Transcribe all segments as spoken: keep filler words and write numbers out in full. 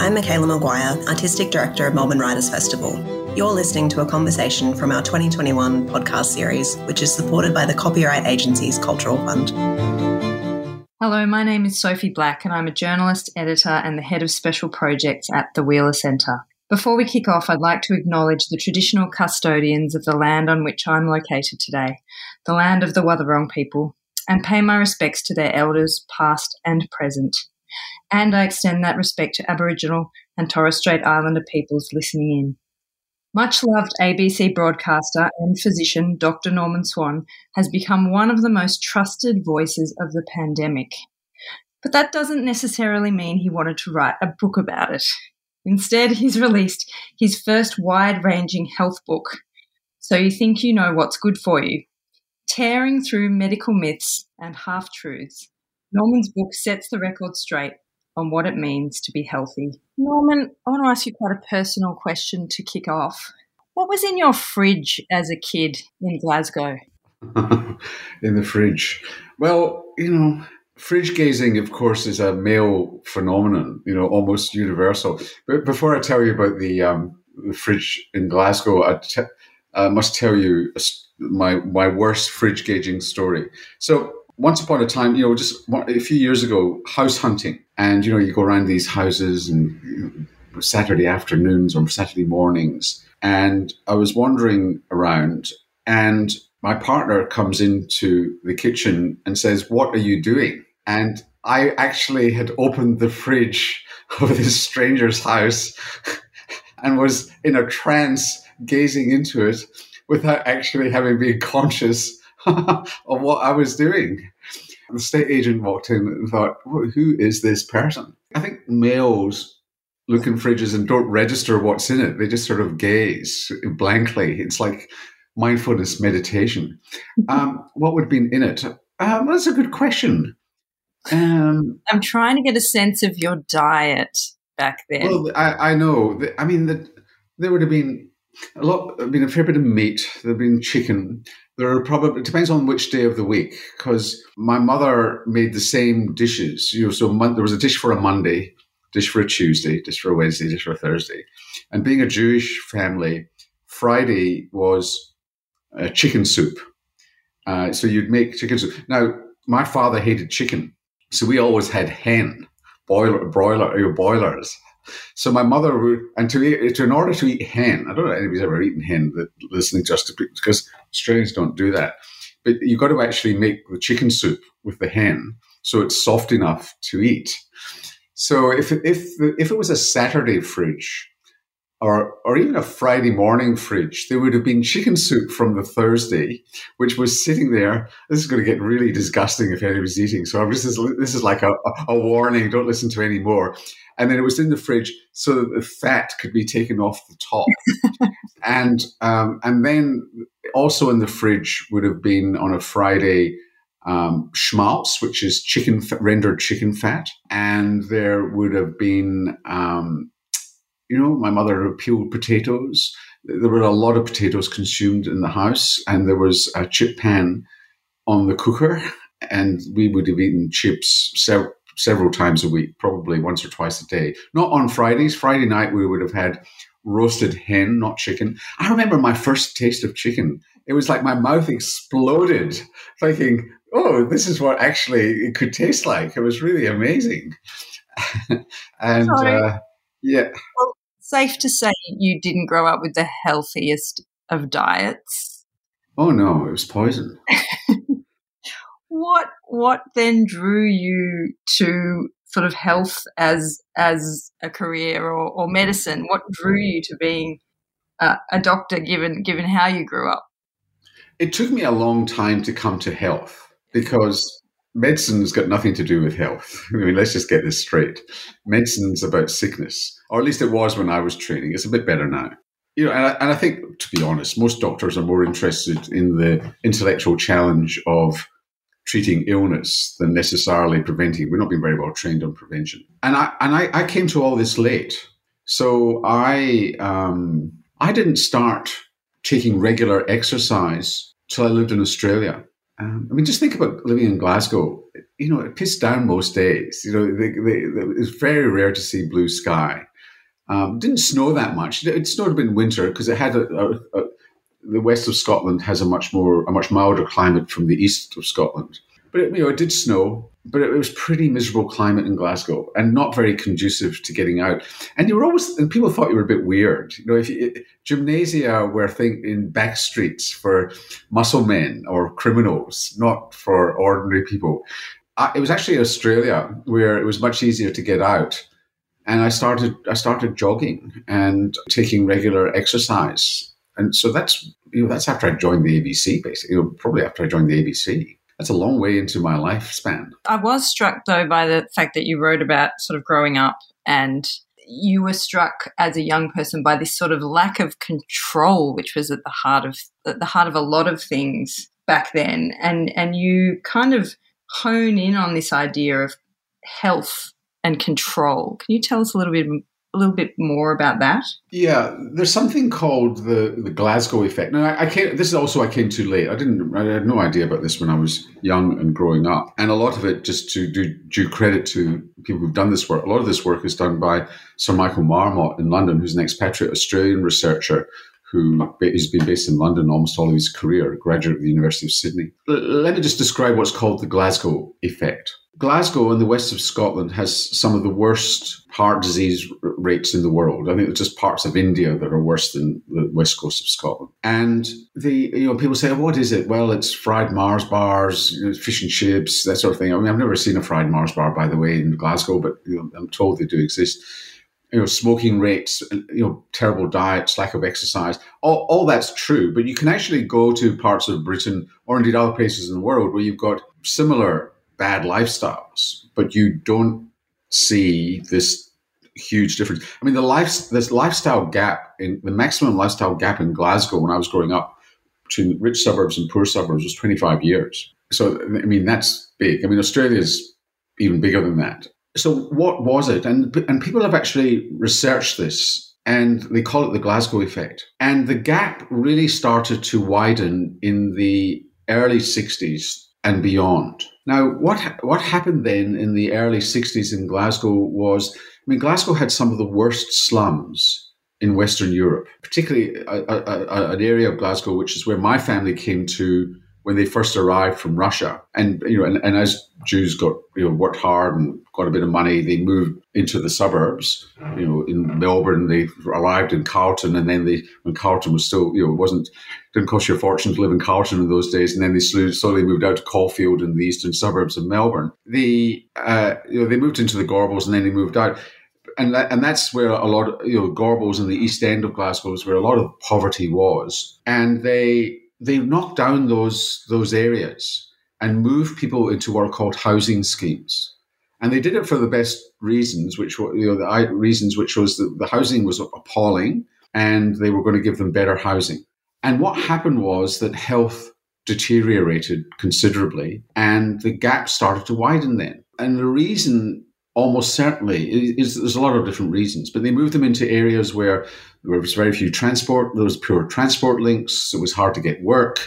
I'm Michaela Maguire, Artistic Director of Melbourne Writers Festival. You're listening to a conversation from our twenty twenty-one podcast series, which is supported by the Copyright Agency's Cultural Fund. Hello, my name is Sophie Black and I'm a journalist, editor and the head of special projects at the Wheeler Centre. Before we kick off, I'd like to acknowledge the traditional custodians of the land on which I'm located today, the land of the Wathaurong people, and pay my respects to their elders, past and present. And I extend that respect to Aboriginal and Torres Strait Islander peoples listening in. Much-loved A B C broadcaster and physician Doctor Norman Swan has become one of the most trusted voices of the pandemic. But that doesn't necessarily mean he wanted to write a book about it. Instead, he's released his first wide-ranging health book, So You Think You Know What's Good For You. Tearing through medical myths and half-truths, Norman's book sets the record straight on what it means to be healthy. Norman, I want to ask you quite a personal question to kick off. What was in your fridge as a kid in Glasgow? In the fridge? Well, you know, fridge gazing, of course, is a male phenomenon, you know, almost universal. But before I tell you about the, um, the fridge in Glasgow, I, te- I must tell you my my worst fridge gauging story. So once upon a time, you know, just a few years ago, house hunting. And, you know, you go around these houses and you know, Saturday afternoons or Saturday mornings. And I was wandering around and my partner comes into the kitchen and says, "What are you doing?" And I actually had opened the fridge of this stranger's house and was in a trance gazing into it without actually having been conscious of what I was doing. The estate agent walked in and thought, who is this person? I think males look in fridges and don't register what's in it. They just sort of gaze blankly. It's like mindfulness meditation. Um, what would have been in it? Um, that's a good question. Um, I'm trying to get a sense of your diet back then. Well, I, I know. I mean, the, there would have been a lot, I mean, a fair bit of meat. There would have been chicken. There are probably, it depends on which day of the week, because my mother made the same dishes. You know, so mon- there was a dish for a Monday, dish for a Tuesday, dish for a Wednesday, dish for a Thursday. And being a Jewish family, Friday was uh, chicken soup. Uh, so you'd make chicken soup. Now, my father hated chicken, so we always had hen, boiler, broiler, or boilers. So my mother would, and to eat, to in order to eat hen, I don't know if anybody's ever eaten hen that listening just to, because Australians don't do that. But you've got to actually make the chicken soup with the hen so it's soft enough to eat. So if if if it was a Saturday fridge, or or even a Friday morning fridge, there would have been chicken soup from the Thursday, which was sitting there. This is going to get really disgusting if anybody's eating. So this is this is like a, a warning. Don't listen to any more. And then it was in the fridge so that the fat could be taken off the top. and um, and then also in the fridge would have been on a Friday um, schmaltz, which is chicken rendered chicken fat, and there would have been. Um, You know, my mother peeled potatoes. There were a lot of potatoes consumed in the house, and there was a chip pan on the cooker, and we would have eaten chips sev- several times a week, probably once or twice a day. Not on Fridays. Friday night, we would have had roasted hen, not chicken. I remember my first taste of chicken. It was like my mouth exploded, thinking, oh, this is what actually it could taste like. It was really amazing. and... Sorry. Uh, Yeah. Well, safe to say you didn't grow up with the healthiest of diets. Oh no, it was poison. What what then drew you to sort of health as as a career or, or medicine? What drew you to being a, a doctor, given given how you grew up? It took me a long time to come to health because medicine's got nothing to do with health. I mean, let's just get this straight. Medicine's about sickness, or at least it was when I was training. It's a bit better now. You know, and I, and I think, to be honest, most doctors are more interested in the intellectual challenge of treating illness than necessarily preventing. We're not being very well trained on prevention. And I and I, I came to all this late. So I um, I didn't start taking regular exercise till I lived in Australia. Um, I mean, just think about living in Glasgow. You know, it pissed down most days. You know, they, they, it's very rare to see blue sky. Um, didn't snow that much. It snowed a bit in winter because it had a, a, a, the west of Scotland has a much more a much milder climate from the east of Scotland. But it, you know, it did snow, but it, it was pretty miserable climate in Glasgow and not very conducive to getting out. And you were always, and people thought you were a bit weird. You know, if you, gymnasia were think in back streets for muscle men or criminals, not for ordinary people. I, it was actually Australia where it was much easier to get out. And I started, I started jogging and taking regular exercise. And so that's, you know, that's after I joined the A B C, basically, you know, probably after I joined the A B C. That's a long way into my lifespan. I was struck, though, by the fact that you wrote about sort of growing up, and you were struck as a young person by this sort of lack of control, which was at the heart of at the heart of a lot of things back then. And and you kind of hone in on this idea of health and control. Can you tell us a little bit a little bit more about that? Yeah, there's something called the, the Glasgow effect. Now, I, I came, this is also I came too late. I didn't. I had no idea about this when I was young and growing up. And a lot of it, just to do due credit to people who've done this work, a lot of this work is done by Sir Michael Marmot in London, who's an expatriate Australian researcher who has been based in London almost all of his career, a graduate of the University of Sydney. Let me just describe what's called the Glasgow effect. Glasgow in the west of Scotland has some of the worst heart disease rates in the world. I think it's just parts of India that are worse than the west coast of Scotland. And the you know people say, oh, what is it? Well, it's fried Mars bars, you know, fish and chips, that sort of thing. I mean, I've never seen a fried Mars bar, by the way, in Glasgow, but you know, I'm told they do exist. You know, smoking rates, you know, terrible diets, lack of exercise, all, all that's true. But you can actually go to parts of Britain or indeed other places in the world where you've got similar bad lifestyles, but you don't see this huge difference. I mean, the life, this lifestyle gap, in the maximum lifestyle gap in Glasgow when I was growing up between rich suburbs and poor suburbs was twenty-five years. So, I mean, that's big. I mean, Australia's even bigger than that. So what was it? And and people have actually researched this, and they call it the Glasgow effect. And the gap really started to widen in the early sixties and beyond. Now, what what happened then in the early sixties in Glasgow was, I mean, Glasgow had some of the worst slums in Western Europe, particularly a, a, a, an area of Glasgow, which is where my family came to when they first arrived from Russia. And, you know, and, and as Jews got, you know, worked hard and got a bit of money, they moved into the suburbs. You know, in Melbourne, they arrived in Carlton, and then they, when Carlton was still, you know, it wasn't, didn't cost you a fortune to live in Carlton in those days, and then they slowly, slowly moved out to Caulfield in the eastern suburbs of Melbourne. The, uh, you know, they moved into the Gorbals, and then they moved out. And that, and that's where a lot of, you know, Gorbals in the east end of Glasgow is where a lot of poverty was. And they, they knocked down those those areas and moved people into what are called housing schemes. And they did it for the best reasons, which were, you know, the reasons which was that the housing was appalling and they were going to give them better housing. And what happened was that health deteriorated considerably and the gap started to widen then. And the reason almost certainly is, there's a lot of different reasons, but they moved them into areas where there was very few transport, there was poor transport links, it was hard to get work,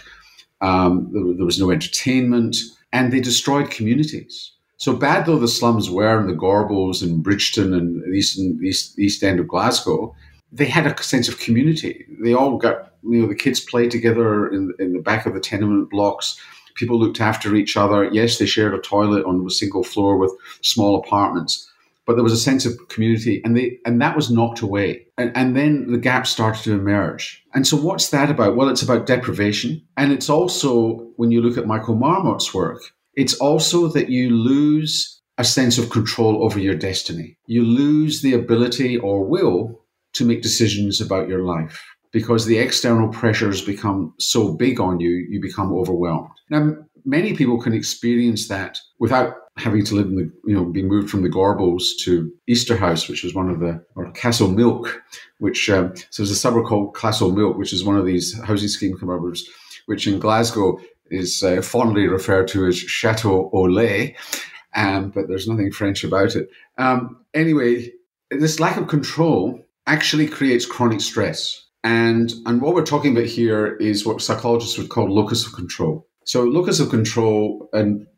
um, there, there was no entertainment, and they destroyed communities. So bad though the slums were in the Gorbals and Bridgeton and the east, east, east end of Glasgow, they had a sense of community. They all got, you know, the kids played together in, in the back of the tenement blocks. People looked after each other. Yes, they shared a toilet on a single floor with small apartments, but there was a sense of community, and they and that was knocked away. And, and then the gap started to emerge. And so what's that about? Well, it's about deprivation. And it's also, when you look at Michael Marmot's work, it's also that you lose a sense of control over your destiny. You lose the ability or will to make decisions about your life, because the external pressures become so big on you, you become overwhelmed. Now, many people can experience that without having to live in the, you know, be moved from the Gorbals to Easterhouse, which was one of the, or Castle Milk, which, um, so there's a suburb called Castle Milk, which is one of these housing scheme suburbs, which in Glasgow is uh, fondly referred to as Chateau au Lait, um, but there's nothing French about it. Um, anyway, this lack of control actually creates chronic stress. And, and what we're talking about here is what psychologists would call locus of control. So locus of control, and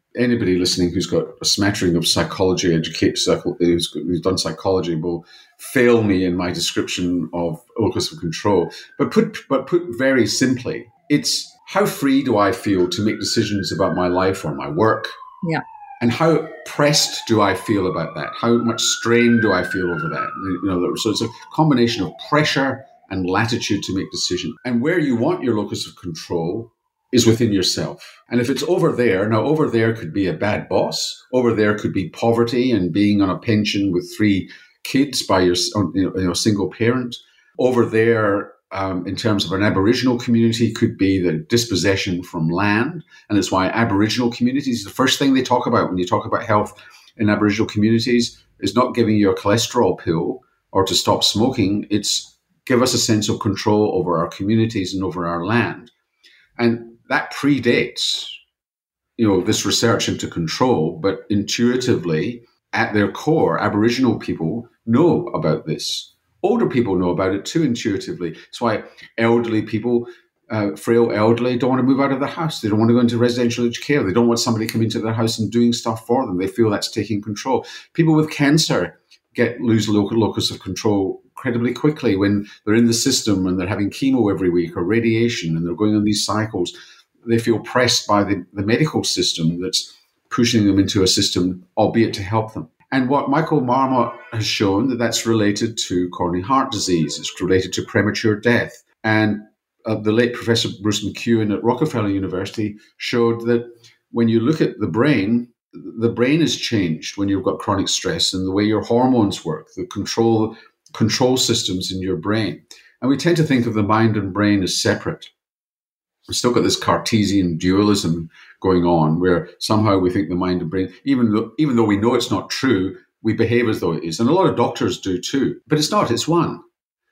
anybody listening who's got a smattering of psychology, educate, who's, who's done psychology will fail me in my description of locus of control. But put, but put very simply, it's how free do I feel to make decisions about my life or my work? Yeah. And how pressed do I feel about that? How much strain do I feel over that? You know, so it's a combination of pressure and latitude to make decisions. And where you want your locus of control is within yourself. And if it's over there, now over there could be a bad boss. Over there could be poverty and being on a pension with three kids by your, you know, single parent. Over there, um, in terms of an Aboriginal community, could be the dispossession from land. And that's why Aboriginal communities, the first thing they talk about when you talk about health in Aboriginal communities is not giving you a cholesterol pill or to stop smoking. It's give us a sense of control over our communities and over our land. And that predates, you know, this research into control, but intuitively, at their core, Aboriginal people know about this. Older people know about it too intuitively. That's why elderly people, uh, frail elderly, don't want to move out of the house. They don't want to go into residential aged care. They don't want somebody coming into their house and doing stuff for them. They feel that's taking control. People with cancer get lose local locus of control incredibly quickly when they're in the system and they're having chemo every week or radiation and they're going on these cycles. They feel pressed by the, the medical system that's pushing them into a system, albeit to help them. And what Michael Marmot has shown, that that's related to coronary heart disease. It's related to premature death. And uh, the late Professor Bruce McEwen at Rockefeller University showed that when you look at the brain, the brain is changed when you've got chronic stress and the way your hormones work, the control control systems in your brain. And we tend to think of the mind and brain as separate. We've still got this Cartesian dualism going on where somehow we think the mind and brain, even though, even though we know it's not true, we behave as though it is. And a lot of doctors do too. But it's not, it's one.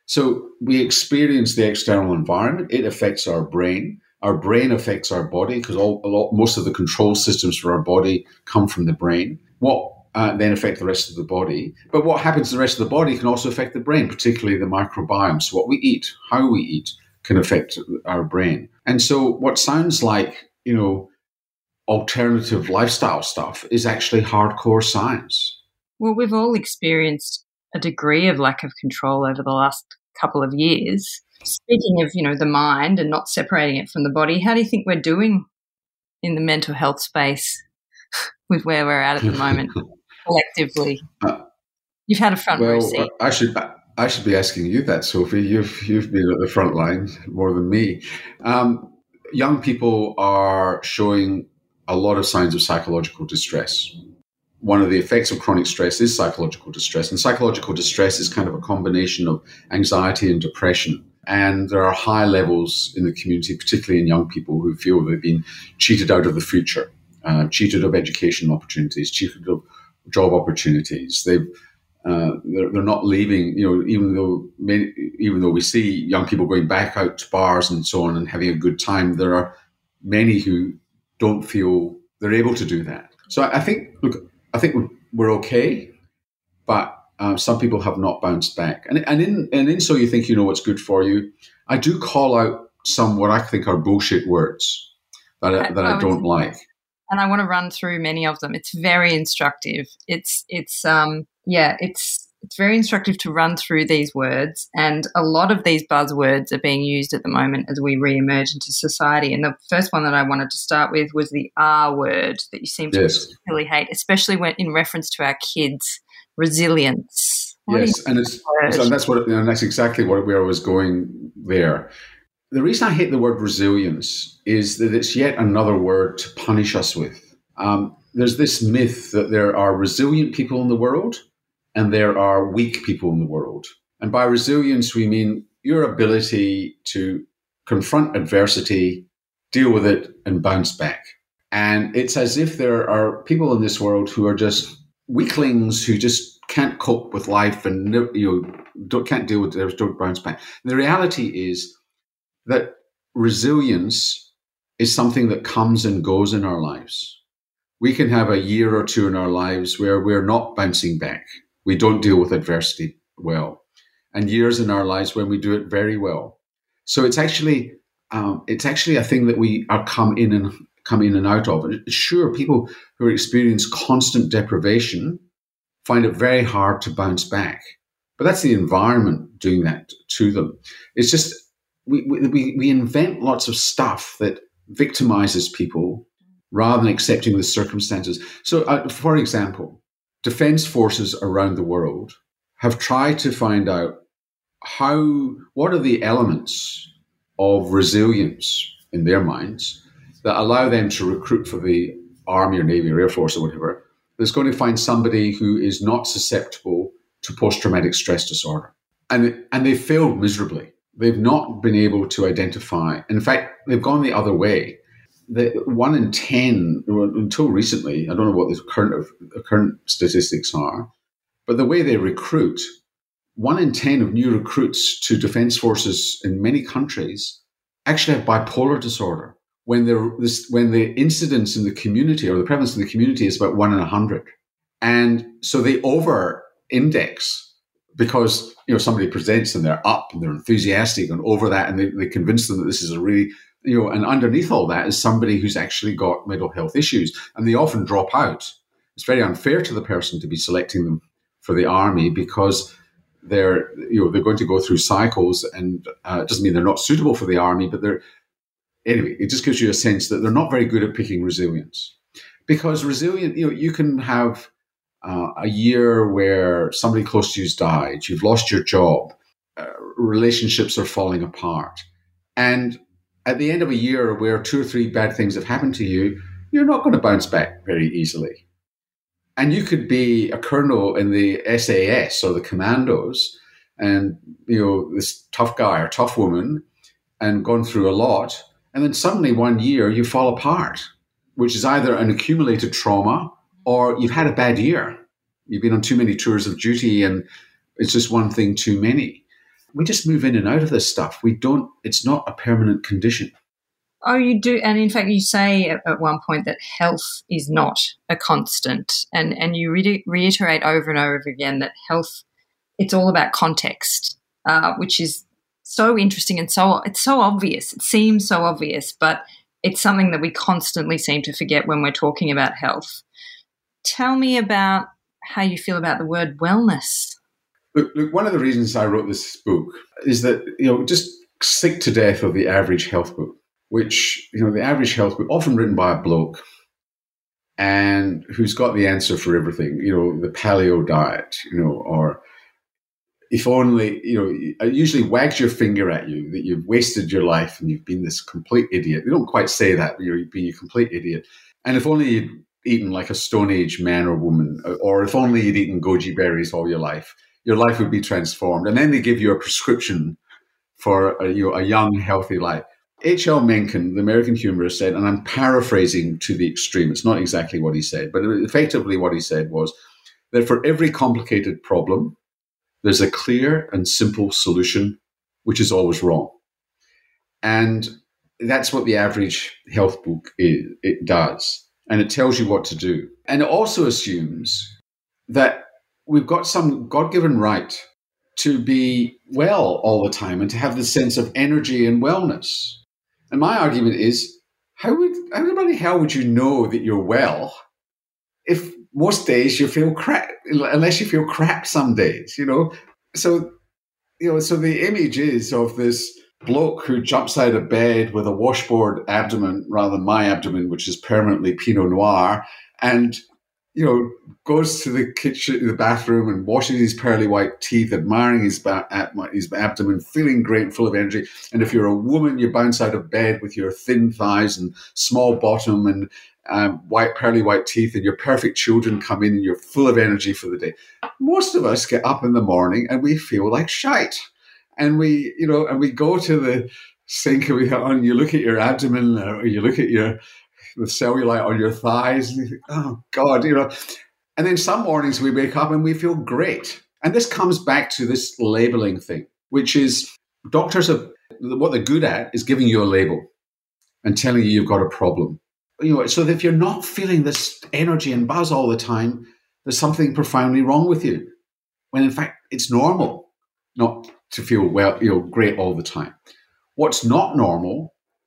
So we experience the external environment. It affects our brain. Our brain affects our body because all, a lot, most of the control systems for our body come from the brain. What uh, then affect the rest of the body. But what happens to the rest of the body can also affect the brain, particularly the microbiome. So what we eat, how we eat, can affect our brain. And so what sounds like, you know, alternative lifestyle stuff is actually hardcore science. Well, we've all experienced a degree of lack of control over the last couple of years. Speaking of, you know, the mind and not separating it from the body, how do you think we're doing in the mental health space with where we're at at the moment, collectively? Uh, You've had a front well, row seat. I should I should be asking you that, Sophie. You've you've been at the front line more than me. Um, young people are showing a lot of signs of psychological distress. One of the effects of chronic stress is psychological distress, and psychological distress is kind of a combination of anxiety and depression. And there are high levels in the community, particularly in young people, who feel they've been cheated out of the future, uh, cheated of education opportunities, cheated of job opportunities. They've Uh, they're, they're not leaving, you know, even though many, even though we see young people going back out to bars and so on and having a good time, there are many who don't feel they're able to do that. So I, I think, look, I think we're okay, but uh, some people have not bounced back. And, and in and in so you think you know what's good for you. I do call out some what I think are bullshit words that I, that I don't like. And I want to run through many of them. It's very instructive. It's it's um yeah, it's it's very instructive to run through these words, and a lot of these buzzwords are being used at the moment as we re-emerge into society. And the first one that I wanted to start with was the R word that you seem to yes. really hate, especially when in reference to our kids, resilience. What yes, and it's so that's what and that's exactly what where I was going there. The reason I hate the word resilience is that it's yet another word to punish us with. Um, there's this myth that there are resilient people in the world and there are weak people in the world. And by resilience, we mean your ability to confront adversity, deal with it, and bounce back. And it's as if there are people in this world who are just weaklings who just can't cope with life and you know don't, can't deal with it, don't bounce back. And the reality is that resilience is something that comes and goes in our lives. We can have a year or two in our lives where we're not bouncing back. We don't deal with adversity well. And years in our lives when we do it very well. So it's actually um, it's actually a thing that we are come in and come in and out of. And sure, people who experience constant deprivation find it very hard to bounce back. But that's the environment doing that to them. It's just, we, we, we invent lots of stuff that victimizes people rather than accepting the circumstances. So, uh, for example, defense forces around the world have tried to find out how, what are the elements of resilience in their minds that allow them to recruit for the Army or Navy or Air Force or whatever, that's going to find somebody who is not susceptible to post-traumatic stress disorder. And, and they failed miserably. They've not been able to identify. In fact, they've gone the other way. The one in ten, until recently, I don't know what the current, the current statistics are, but the way they recruit, one in ten of new recruits to defense forces in many countries actually have bipolar disorder, when, this, when the incidence in the community or the prevalence in the community is about one in a hundred. And so they over-index because, you know, somebody presents and they're up and they're enthusiastic and over that, and they, they convince them that this is a really, you know, and underneath all that is somebody who's actually got mental health issues, and they often drop out. It's very unfair to the person to be selecting them for the army because they're, you know, they're going to go through cycles, and uh, it doesn't mean they're not suitable for the army, but they're, anyway, it just gives you a sense that they're not very good at picking resilience. Because resilient, you know, you can have uh, a year where somebody close to you's died, you've lost your job, uh, relationships are falling apart. And at the end of a year where two or three bad things have happened to you, you're not going to bounce back very easily. And you could be a colonel in the S A S or the commandos and, you know, this tough guy or tough woman and gone through a lot. And then suddenly one year you fall apart, which is either an accumulated trauma or you've had a bad year. You've been on too many tours of duty and it's just one thing too many. We just move in and out of this stuff. We don't, it's not a permanent condition. Oh, you do. And in fact, you say at one point that health is not a constant. And, and you re- reiterate over and over again that health, it's all about context, uh, which is so interesting and so it's so obvious. It seems so obvious, but it's something that we constantly seem to forget when we're talking about health. Tell me about how you feel about the word wellness. Look, look, one of the reasons I wrote this book is that, you know, just sick to death of the average health book, which, you know, the average health book, often written by a bloke and who's got the answer for everything, you know, the paleo diet, you know, or if only, you know, it usually wags your finger at you that you've wasted your life and you've been this complete idiot. They don't quite say that, but you've been a complete idiot. And if only you'd eaten like a Stone Age man or woman, or if only you'd eaten goji berries all your life, your life would be transformed. And then they give you a prescription for a, you know, a young, healthy life. H L Mencken, the American humorist, said, and I'm paraphrasing to the extreme, it's not exactly what he said, but effectively what he said was that for every complicated problem, there's a clear and simple solution, which is always wrong. And that's what the average health book is, it does. And it tells you what to do. And it also assumes that we've got some God-given right to be well all the time and to have this sense of energy and wellness. And my argument is, how would, how the bloody hell would you know that you're well if most days you feel crap, unless you feel crap some days, you know? So, you know, so the image is of this bloke who jumps out of bed with a washboard abdomen rather than my abdomen, which is permanently Pinot Noir, and, you know, goes to the kitchen, the bathroom and washes his pearly white teeth, admiring his, ba- his abdomen, feeling great, full of energy. And if you're a woman, you bounce out of bed with your thin thighs and small bottom and Um, white, pearly white teeth, and your perfect children come in and you're full of energy for the day. Most of us get up in the morning and we feel like shite. And we, you know, and we go to the sink and we and you look at your abdomen or you look at your the cellulite on your thighs and you think, oh God, you know. And then some mornings we wake up and we feel great. And this comes back to this labeling thing, which is doctors are, what they're good at is giving you a label and telling you you've got a problem. You know, so that if you're not feeling this energy and buzz all the time, there's something profoundly wrong with you. When in fact, it's normal not to feel well, you know, great all the time. What's not normal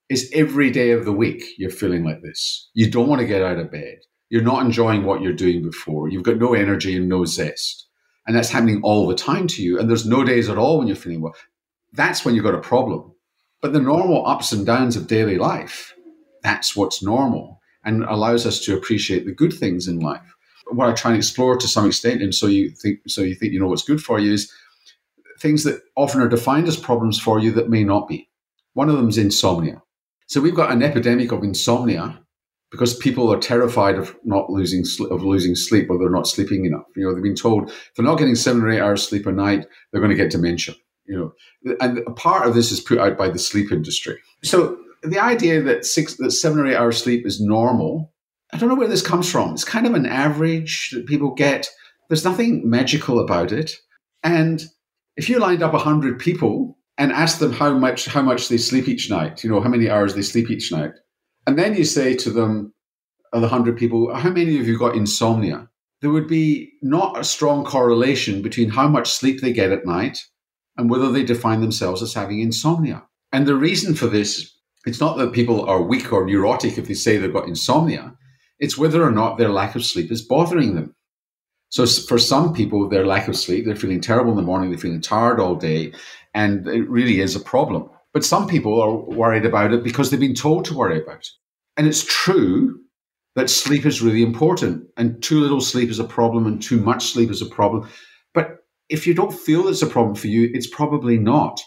is every day of the week you're feeling like this. You don't want to get out of bed. You're not enjoying what you're doing before. You've got no energy and no zest. And that's happening all the time to you. And there's no days at all when you're feeling well. That's when you've got a problem. But the normal ups and downs of daily life, that's what's normal and allows us to appreciate the good things in life. What I try and explore to some extent, and so you think so you think you know what's good for you, is things that often are defined as problems for you that may not be. One of them is insomnia. So we've got an epidemic of insomnia because people are terrified of not losing of losing sleep, or they're not sleeping enough. You know, they've been told if they're not getting seven or eight hours sleep a night, they're going to get dementia. You know, and a part of this is put out by the sleep industry. So the idea that six, that seven or eight hours sleep is normal, I don't know where this comes from. It's kind of an average that people get. There's nothing magical about it. And if you lined up a hundred people and asked them how much how much they sleep each night, you know, how many hours they sleep each night, and then you say to them, of the hundred people, how many of you got insomnia? There would be not a strong correlation between how much sleep they get at night and whether they define themselves as having insomnia. And the reason for this, it's not that people are weak or neurotic if they say they've got insomnia. It's whether or not their lack of sleep is bothering them. So for some people, their lack of sleep, they're feeling terrible in the morning, they're feeling tired all day, and it really is a problem. But some people are worried about it because they've been told to worry about it. And it's true that sleep is really important, and too little sleep is a problem and too much sleep is a problem. But if you don't feel it's a problem for you, it's probably not.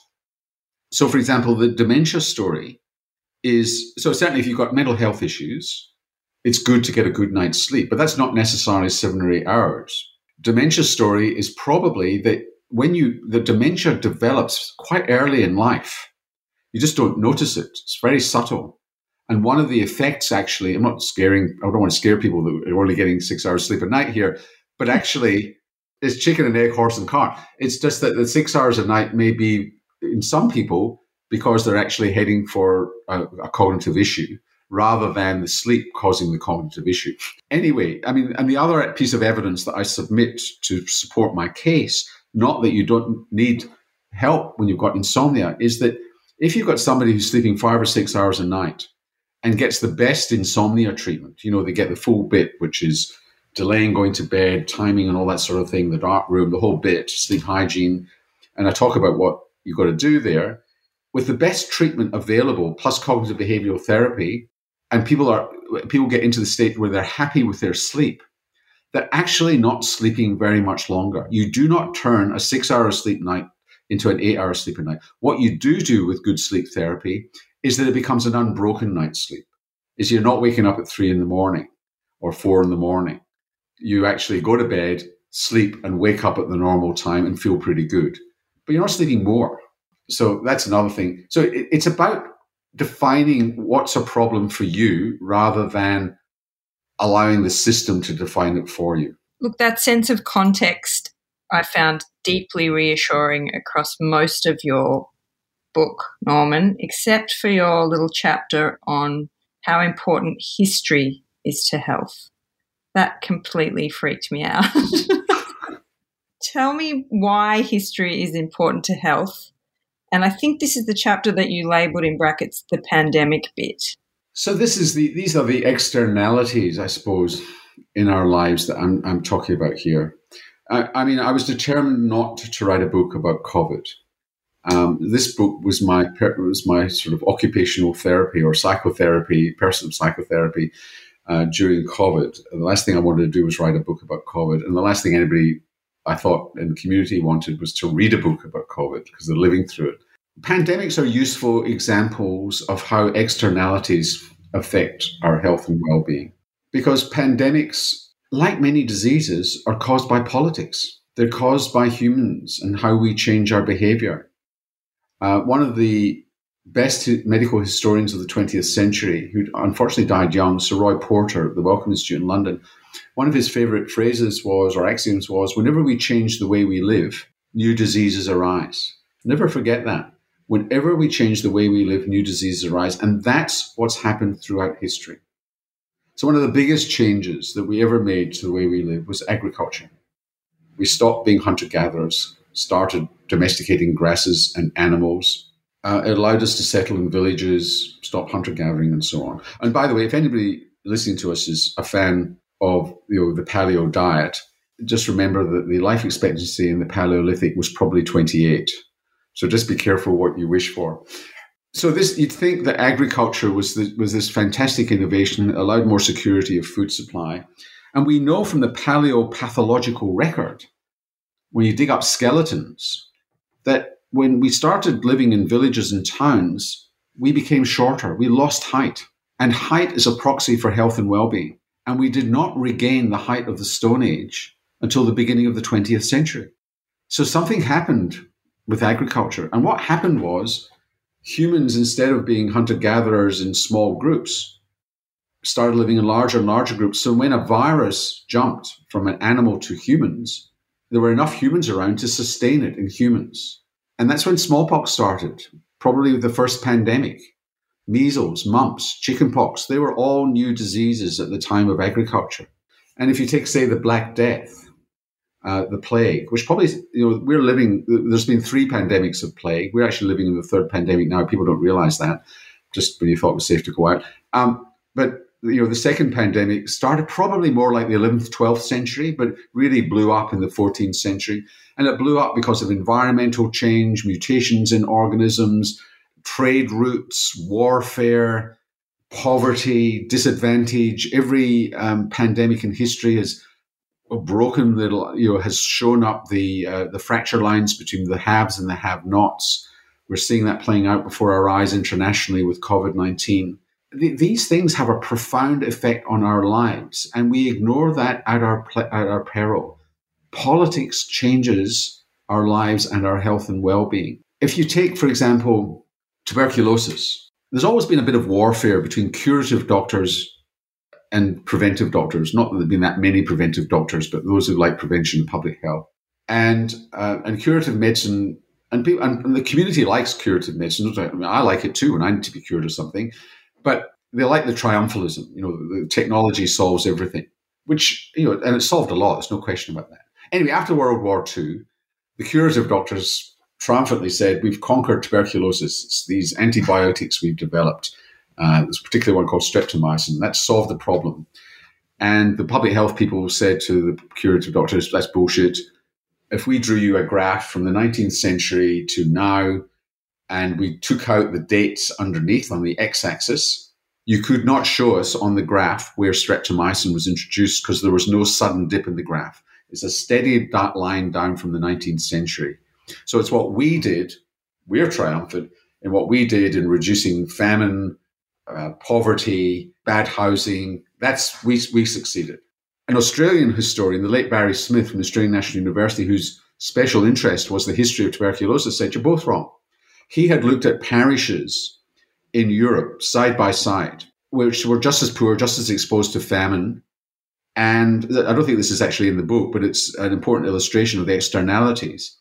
So for example, the dementia story is, so certainly if you've got mental health issues, it's good to get a good night's sleep, but that's not necessarily seven or eight hours. Dementia story is probably that when you, the dementia develops quite early in life. You just don't notice it. It's very subtle. And one of the effects actually, I'm not scaring, I don't want to scare people that are only getting six hours sleep a night here, but actually it's chicken and egg, horse and cart. It's just that the six hours a night may be in some people because they're actually heading for a, a cognitive issue rather than the sleep causing the cognitive issue. Anyway, I mean, and the other piece of evidence that I submit to support my case, not that you don't need help when you've got insomnia, is that if you've got somebody who's sleeping five or six hours a night and gets the best insomnia treatment, you know, they get the full bit, which is delaying going to bed, timing and all that sort of thing, the dark room, the whole bit, sleep hygiene. And I talk about what you've got to do there. With the best treatment available, plus cognitive behavioral therapy, and people are people get into the state where they're happy with their sleep, they're actually not sleeping very much longer. You do not turn a six-hour sleep night into an eight-hour sleep a night. What you do do with good sleep therapy is that it becomes an unbroken night's sleep. Is you're not waking up at three in the morning or four in the morning. You actually go to bed, sleep, and wake up at the normal time and feel pretty good. But you're not sleeping more. So that's another thing. So it, it's about defining what's a problem for you rather than allowing the system to define it for you. Look, that sense of context I found deeply reassuring across most of your book, Norman, except for your little chapter on how important history is to health. That completely freaked me out. Tell me why history is important to health. And I think this is the chapter that you labelled in brackets the pandemic bit. So this is the these are the externalities, I suppose, in our lives that I'm I'm talking about here. I, I mean, I was determined not to write a book about COVID. Um, this book was my was my sort of occupational therapy or psychotherapy, personal psychotherapy uh, during COVID. And the last thing I wanted to do was write a book about COVID, and the last thing anybody I thought in the community wanted was to read a book about COVID because they're living through it. Pandemics are useful examples of how externalities affect our health and well-being, because pandemics, like many diseases, are caused by politics. They're caused by humans and how we change our behavior. Uh, one of the best medical historians of the twentieth century, who unfortunately died young, Sir Roy Porter, the Wellcome Institute in London, one of his favorite phrases was, or axioms was, whenever we change the way we live, new diseases arise. Never forget that. Whenever we change the way we live, new diseases arise. And that's what's happened throughout history. So one of the biggest changes that we ever made to the way we live was agriculture. We stopped being hunter-gatherers, started domesticating grasses and animals, Uh, it allowed us to settle in villages, stop hunter-gathering, and so on. And by the way, if anybody listening to us is a fan of you know the paleo diet, just remember that the life expectancy in the Paleolithic was probably twenty-eight. So just be careful what you wish for. So this, you'd think that agriculture was the, was this fantastic innovation that allowed more security of food supply. And we know from the paleopathological record, when you dig up skeletons, that when we started living in villages and towns, we became shorter. We lost height. And height is a proxy for health and well-being. And we did not regain the height of the Stone Age until the beginning of the twentieth century. So something happened with agriculture. And what happened was humans, instead of being hunter-gatherers in small groups, started living in larger and larger groups. So when a virus jumped from an animal to humans, there were enough humans around to sustain it in humans. And that's when smallpox started, probably the first pandemic. Measles, mumps, chickenpox, they were all new diseases at the time of agriculture. And if you take, say, the Black Death, uh, the plague, which probably, you know, we're living, there's been three pandemics of plague. We're actually living in the third pandemic now. People don't realize that, just when you thought it was safe to go out. Um, but, you know, the second pandemic started probably more like the eleventh, twelfth century, but really blew up in the fourteenth century. And it blew up because of environmental change, mutations in organisms, trade routes, warfare, poverty, disadvantage. Every um, pandemic in history has broken little, you know, has shown up the uh, the fracture lines between the haves and the have-nots. We're seeing that playing out before our eyes internationally with COVID nineteen. Th- these things have a profound effect on our lives, and we ignore that at our pl- at our peril. Politics changes our lives and our health and well-being. If you take, for example, tuberculosis, there's always been a bit of warfare between curative doctors and preventive doctors. Not that there have been that many preventive doctors, but those who like prevention and public health. And uh, and curative medicine, and, people, and, and the community likes curative medicine. I mean, I like it too when I need to be cured of something. But they like the triumphalism. You know, the technology solves everything, which, you know, and it solved a lot. There's no question about that. Anyway, after World War Two, the curative doctors triumphantly said, we've conquered tuberculosis. It's these antibiotics we've developed. Uh, there's a particular one called streptomycin. That solved the problem. And the public health people said to the curative doctors, that's bullshit. If we drew you a graph from the nineteenth century to now, and we took out the dates underneath on the x-axis, you could not show us on the graph where streptomycin was introduced because there was no sudden dip in the graph. It's a steady line down from the nineteenth century. So it's what we did, we're triumphant, in what we did in reducing famine, uh, poverty, bad housing. That's, we, we succeeded. An Australian historian, the late Barry Smith from Australian National University, whose special interest was the history of tuberculosis, said, you're both wrong. He had looked at parishes in Europe, side by side, which were just as poor, just as exposed to famine. And I don't think this is actually in the book, but it's an important illustration of the externalities.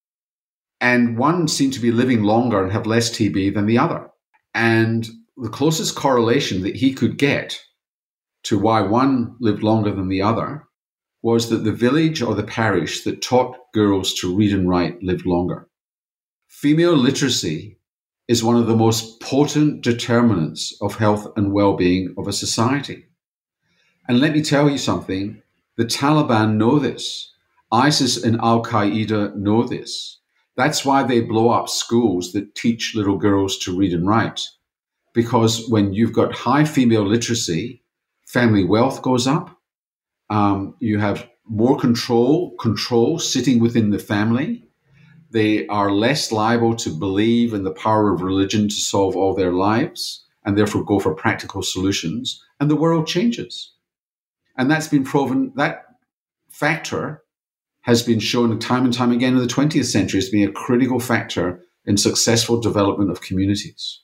And one seemed to be living longer and have less T B than the other. And the closest correlation that he could get to why one lived longer than the other was that the village or the parish that taught girls to read and write lived longer. Female literacy is one of the most potent determinants of health and well-being of a society. And let me tell you something, the Taliban know this. ISIS and Al-Qaeda know this. That's why they blow up schools that teach little girls to read and write. Because when you've got high female literacy, family wealth goes up. Um, you have more control, control sitting within the family. They are less liable to believe in the power of religion to solve all their lives and therefore go for practical solutions. And the world changes. And that's been proven, that factor has been shown time and time again in the twentieth century as being a critical factor in successful development of communities.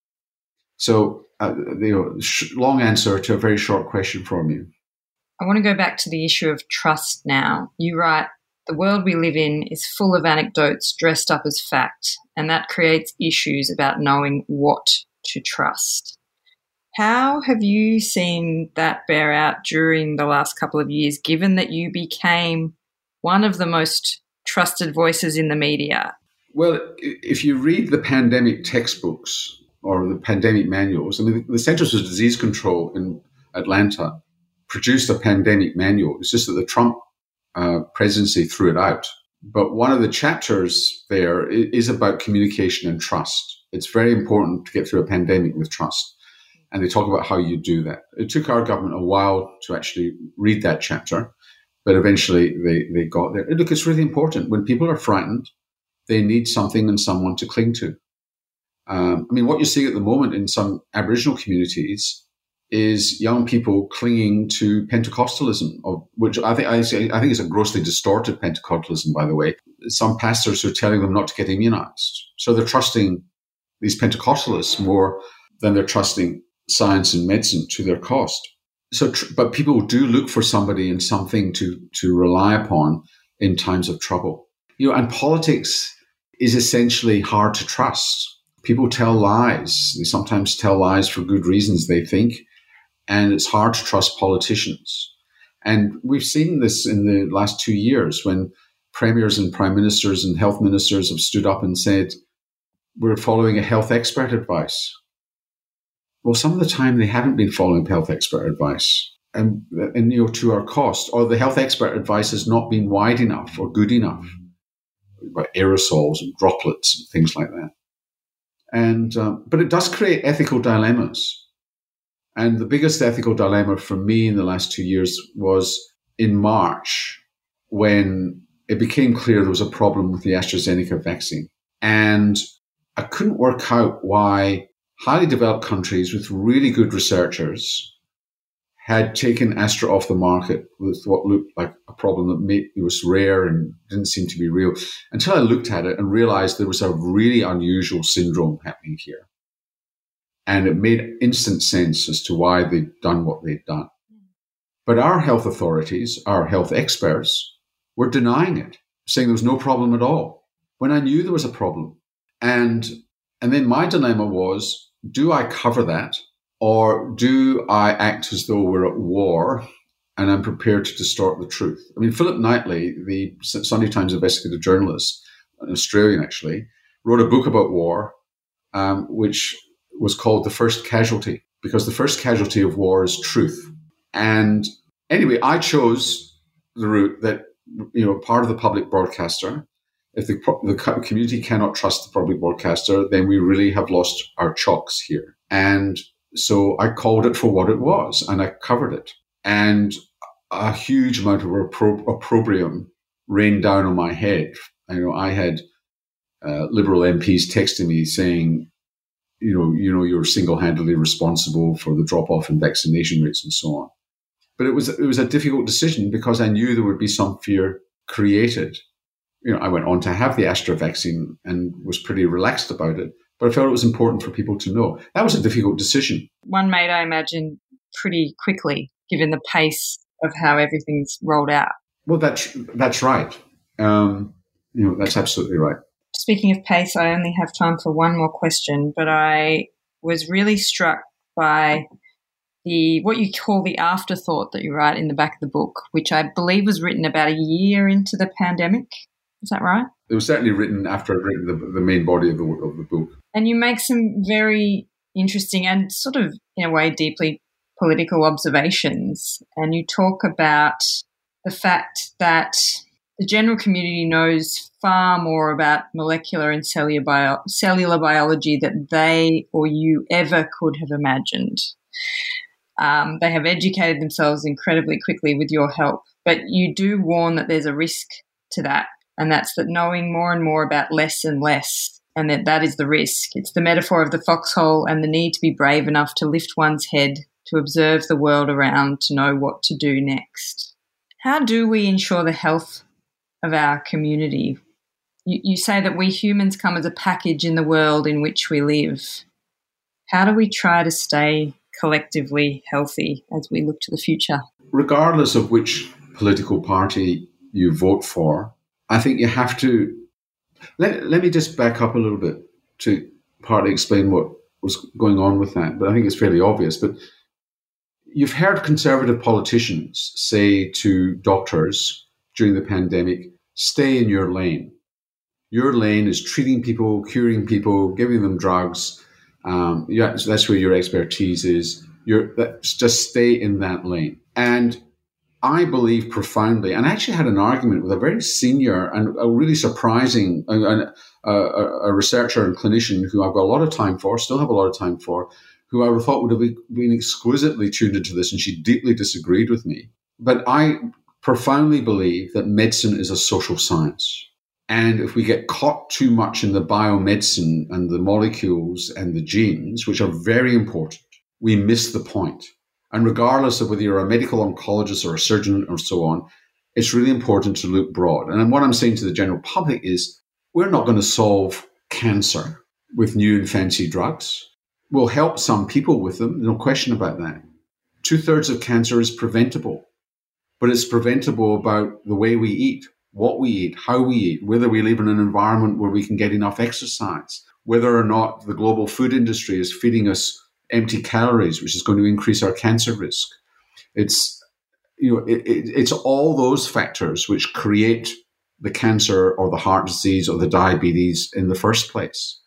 So, uh, you know, sh- long answer to a very short question from you. I want to go back to the issue of trust now. You write, the world we live in is full of anecdotes dressed up as fact, and that creates issues about knowing what to trust. How have you seen that bear out during the last couple of years, given that you became one of the most trusted voices in the media? Well, if you read the pandemic textbooks or the pandemic manuals, I mean, the Centers for Disease Control in Atlanta produced a pandemic manual. It's just that the Trump uh, presidency threw it out. But one of the chapters there is about communication and trust. It's very important to get through a pandemic with trust. And they talk about how you do that. It took our government a while to actually read that chapter, but eventually they, they got there. Look, it's really important. When people are frightened, they need something and someone to cling to. Um, I mean, what you're seeing at the moment in some Aboriginal communities is young people clinging to Pentecostalism, of which I think I, I think is a grossly distorted Pentecostalism, by the way. Some pastors are telling them not to get immunized. So they're trusting these Pentecostalists more than they're trusting science and medicine to their cost. So, tr- but people do look for somebody and something to, to rely upon in times of trouble. You know, and politics is essentially hard to trust. People tell lies. They sometimes tell lies for good reasons, they think. And it's hard to trust politicians. And we've seen this in the last two years when premiers and prime ministers and health ministers have stood up and said, we're following a health expert advice. Well, some of the time they haven't been following health expert advice. And, and you know, to our cost, or the health expert advice has not been wide enough or good enough, about aerosols and droplets and things like that. And uh, but it does create ethical dilemmas. And the biggest ethical dilemma for me in the last two years was in March, when it became clear there was a problem with the AstraZeneca vaccine. And I couldn't work out why highly developed countries with really good researchers had taken Astra off the market with what looked like a problem that made, it was rare and didn't seem to be real, until I looked at it and realized there was a really unusual syndrome happening here. And it made instant sense as to why they'd done what they'd done. But our health authorities, our health experts, were denying it, saying there was no problem at all, when I knew there was a problem. And, and then my dilemma was, do I cover that? Or do I act as though we're at war and I'm prepared to distort the truth? I mean, Philip Knightley, the Sunday Times investigative journalist, an Australian actually, wrote a book about war, um, which was called The First Casualty, because the first casualty of war is truth. And anyway, I chose the route that, you know, part of the public broadcaster. If the, the community cannot trust the public broadcaster, then we really have lost our chocks here. And so I called it for what it was, and I covered it. And a huge amount of oppro- opprobrium rained down on my head. You know, I had uh, Liberal M Ps texting me saying, you know, you know, you're single-handedly responsible for the drop-off in vaccination rates and so on. But it was it was a difficult decision because I knew there would be some fear created. You know, I went on to have the Astra vaccine and was pretty relaxed about it. But I felt it was important for people to know. That was a difficult decision. One made, I imagine, pretty quickly, given the pace of how everything's rolled out. Well, that's that's right. Um, you know, that's absolutely right. Speaking of pace, I only have time for one more question, but I was really struck by the what you call the afterthought that you write in the back of the book, which I believe was written about a year into the pandemic. Is that right? It was certainly written after I'd written the, the main body of the, of the book. And you make some very interesting and sort of, in a way, deeply political observations. And you talk about the fact that the general community knows far more about molecular and cellular, bio- cellular biology than they or you ever could have imagined. Um, they have educated themselves incredibly quickly with your help. But you do warn that there's a risk to that. And that's that knowing more and more about less and less, and that that is the risk. It's the metaphor of the foxhole and the need to be brave enough to lift one's head, to observe the world around, to know what to do next. How do we ensure the health of our community? You, you say that we humans come as a package in the world in which we live. How do we try to stay collectively healthy as we look to the future? Regardless of which political party you vote for, I think you have to, let, let me just back up a little bit to partly explain what was going on with that, but I think it's fairly obvious. But you've heard conservative politicians say to doctors during the pandemic, stay in your lane. Your lane is treating people, curing people, giving them drugs. Um, yeah, so that's where your expertise is. You're, that's, just stay in that lane. And I believe profoundly, and I actually had an argument with a very senior and a really surprising uh, a, a researcher and clinician who I've got a lot of time for, still have a lot of time for, who I would have thought would have been exquisitely tuned into this, and she deeply disagreed with me. But I profoundly believe that medicine is a social science. And if we get caught too much in the biomedicine and the molecules and the genes, which are very important, we miss the point. And regardless of whether you're a medical oncologist or a surgeon or so on, it's really important to look broad. And what I'm saying to the general public is we're not going to solve cancer with new and fancy drugs. We'll help some people with them, no question about that. Two-thirds of cancer is preventable, but it's preventable about the way we eat, what we eat, how we eat, whether we live in an environment where we can get enough exercise, whether or not the global food industry is feeding us empty calories, which is going to increase our cancer risk. It's, you know, it, it, it's all those factors which create the cancer or the heart disease or the diabetes in the first place.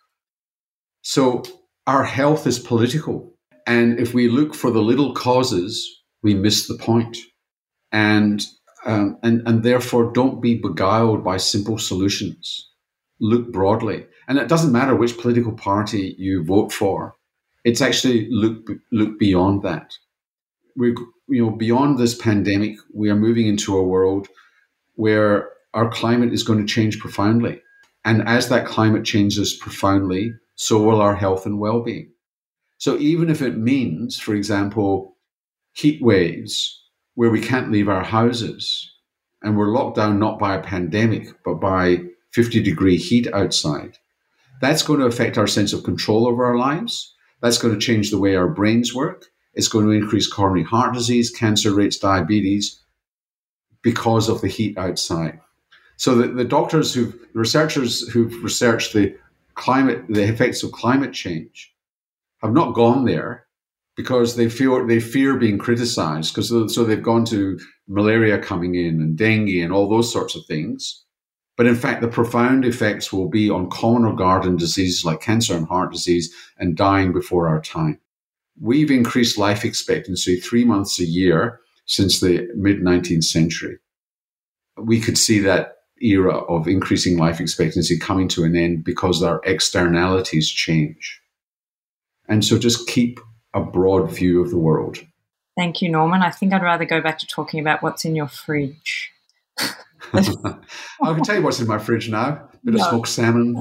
So our health is political. And if we look for the little causes, we miss the point. And Um, and, and therefore, don't be beguiled by simple solutions. Look broadly. And it doesn't matter which political party you vote for. It's actually look look beyond that. We're, you know, beyond this pandemic, we are moving into a world where our climate is going to change profoundly. And as that climate changes profoundly, so will our health and well-being. So even if it means, for example, heat waves, where we can't leave our houses and we're locked down not by a pandemic, but by fifty degree heat outside, that's going to affect our sense of control over our lives. That's going to change the way our brains work. It's going to increase coronary heart disease, cancer rates, diabetes, because of the heat outside. So the, the doctors who, the researchers who've researched the climate, the effects of climate change have not gone there because they feel they fear being criticized, because so they've gone to malaria coming in and dengue and all those sorts of things. But in fact, the profound effects will be on common or garden diseases like cancer and heart disease and dying before our time. We've increased life expectancy three months a year since the mid-nineteenth century. We could see that era of increasing life expectancy coming to an end because our externalities change. And so just keep a broad view of the world. Thank you, Norman. I think I'd rather go back to talking about what's in your fridge. I can tell you what's in my fridge now. A bit no. of smoked salmon.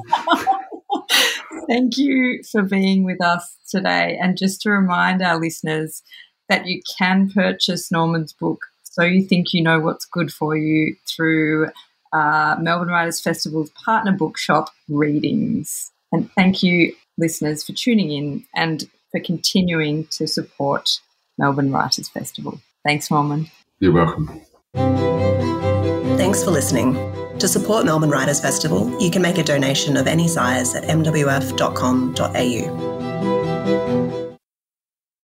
Thank you for being with us today. And just to remind our listeners that you can purchase Norman's book, So You Think You Know What's Good For You, through uh, Melbourne Writers Festival's partner bookshop, Readings. And thank you, listeners, for tuning in and for continuing to support Melbourne Writers Festival. Thanks, Norman. You're welcome. Thanks for listening. To support Melbourne Writers Festival, you can make a donation of any size at m w f dot com dot a u.